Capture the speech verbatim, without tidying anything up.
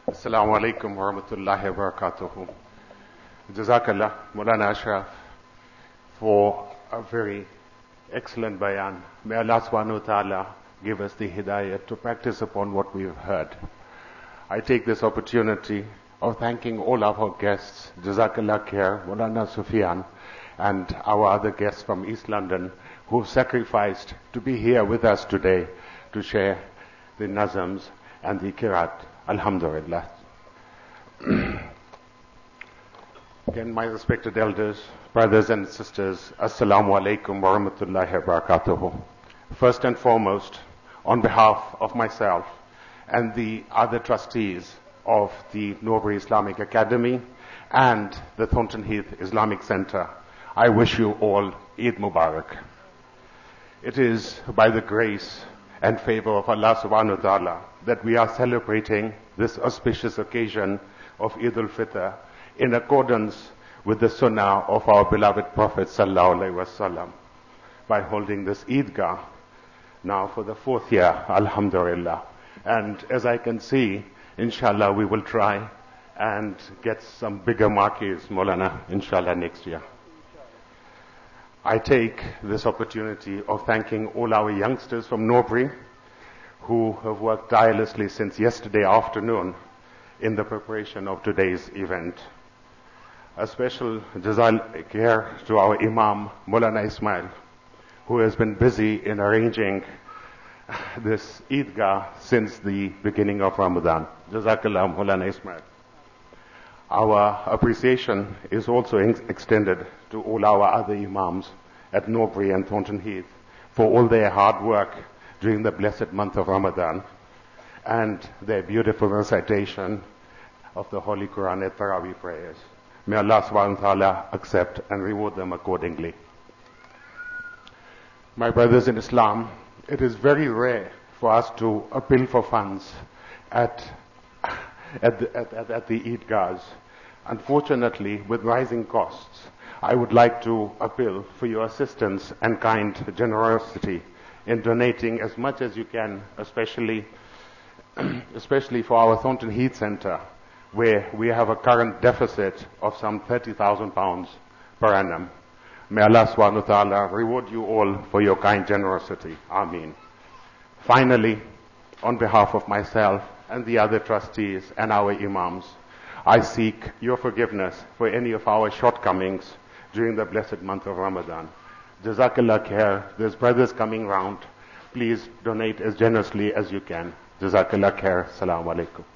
Assalamu alaikum wa rahmatullahi wa barakatuhu. Jazakallah, Maulana Ashraf, for a very excellent bayan. May Allah subhanahu wa ta'ala give us the hidayah to practice upon what we have heard. I take this opportunity of thanking all of our guests, Jazakallah Khair, Maulana Sufyan, and our other guests from East London who have sacrificed to be here with us today to share the nazams and the kirat. Alhamdulillah. Again, my respected elders, brothers and sisters, Assalamu alaikum wa rahmatullahi wa barakatuhu. First and foremost, on behalf of myself and the other trustees of the Norbury Islamic Academy and the Thornton Heath Islamic Center, I wish you all Eid Mubarak. It is by the grace and favor of Allah subhanahu wa ta'ala that we are celebrating this auspicious occasion of Eid al-Fitr in accordance with the sunnah of our beloved Prophet sallallahu alaihi wasallam by holding this Eidgah now for the fourth year, alhamdulillah. And as I can see, inshallah, we will try and get some bigger marquees, Maulana, inshallah, next year. I take this opportunity of thanking all our youngsters from Norbury who have worked tirelessly since yesterday afternoon in the preparation of today's event. A special jazak here to our Imam, Maulana Ismail, who has been busy in arranging this Eidgah since the beginning of Ramadan. Jazakallah, Maulana Ismail. Our appreciation is also ex- extended to all our other Imams at Norbury and Thornton Heath for all their hard work during the blessed month of Ramadan and their beautiful recitation of the Holy Quran at Taraweeh prayers. May Allah subhanahu wa ta'ala accept and reward them accordingly. My brothers in Islam, it is very rare for us to appeal for funds at, at, the, at, at, at the Eidgahs. Unfortunately, with rising costs, I would like to appeal for your assistance and kind generosity in donating as much as you can, especially, especially for our Thornton Heath Center, where we have a current deficit of some thirty thousand pounds per annum. May Allah subhanahu wa ta'ala reward you all for your kind generosity. Ameen. Finally, on behalf of myself and the other trustees and our imams, I seek your forgiveness for any of our shortcomings during the blessed month of Ramadan. Jazakallah khair. There's brothers coming round. Please donate as generously as you can. Jazakallah khair. Assalamu alaikum.